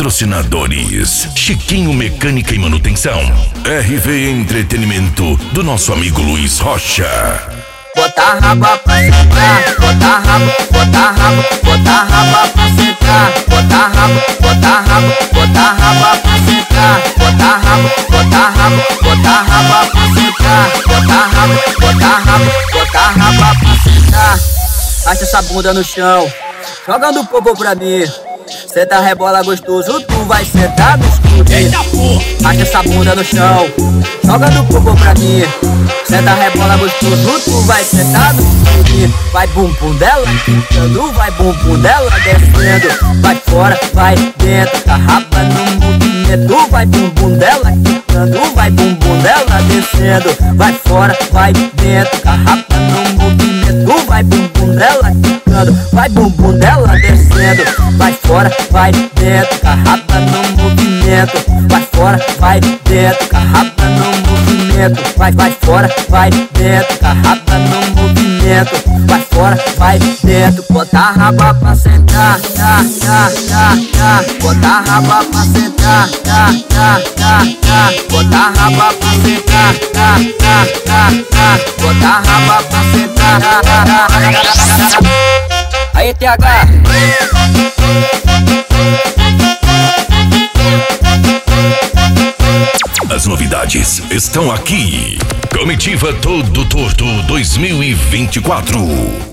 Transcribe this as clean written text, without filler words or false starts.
Patrocinadores: Chiquinho Mecânica e Manutenção, RV Entretenimento do nosso amigo Luiz Rocha. Bota a raba pra sentar, bota a raba, bota a raba, bota a raba pra sentar, bota a raba, bota a raba, bota a raba pra sentar, bota a raba, bota a raba, bota a raba pra sentar, bota a raba, bota a raba, bota a raba pra sentar. Acha essa bunda no chão, jogando o povo pra mim. Senta, rebola gostoso, tu vai sentar no escuro. Eita porra! Acha essa bunda no chão, joga no povo pra mim. Senta, rebola gostoso, tu vai sentar no escuro. Vai bumbum dela quicando, vai bumbum dela descendo. Vai fora, vai dentro, carrapa no movimento. Vai bumbum dela quicando, vai bumbum dela descendo. Vai fora, vai dentro, carrapa no movimento. Vai bumbum dela quicando, vai bumbum dela descendo. Vai fora, vai dentro, carrapa no movimento. Vai fora, vai dentro, carrapa no movimento. Vai fora, vai dentro, carrapa no movimento. Vai fora, vai dentro, bota a raba pra sentar, tá, tá, tá, tá. Bota a raba pra sentar, tá, tá, tá, tá. Bota a raba pra sentar, tá, tá, tá, tá. Bota a raba pra sentar, tá, tá, tá, tá. Aí, TH. As novidades estão aqui. Comitiva Todo Torto 2024.